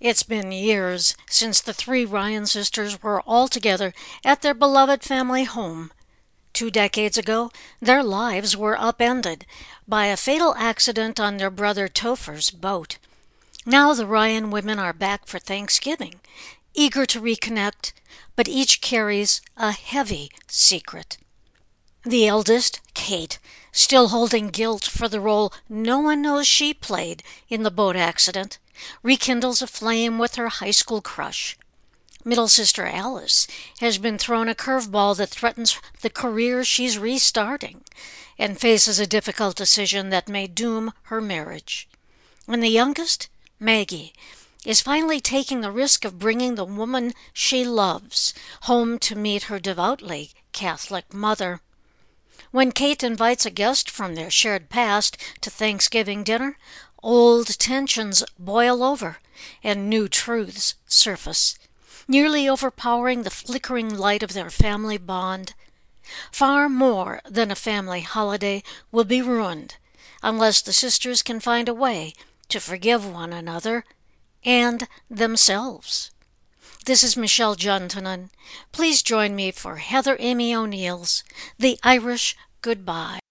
It's been years since the three Ryan sisters were all together at their beloved family home. 2 decades ago, their lives were upended by a fatal accident on their brother Topher's boat. Now the Ryan women are back for Thanksgiving, eager to reconnect, but each carries a heavy secret. The eldest, Kate, still holding guilt for the role no one knows she played in the boat accident, rekindles a flame with her high school crush. Middle sister Alice has been thrown a curveball that threatens the career she's restarting and faces a difficult decision that may doom her marriage. And the youngest, Maggie, is finally taking the risk of bringing the woman she loves home to meet her devoutly Catholic mother. When Kate invites a guest from their shared past to Thanksgiving dinner, old tensions boil over and new truths surface, nearly overpowering the flickering light of their family bond. Far more than a family holiday will be ruined unless the sisters can find a way to forgive one another and themselves. This is Michelle Juntonen. Please join me for Heather Amy O'Neill's The Irish Goodbye.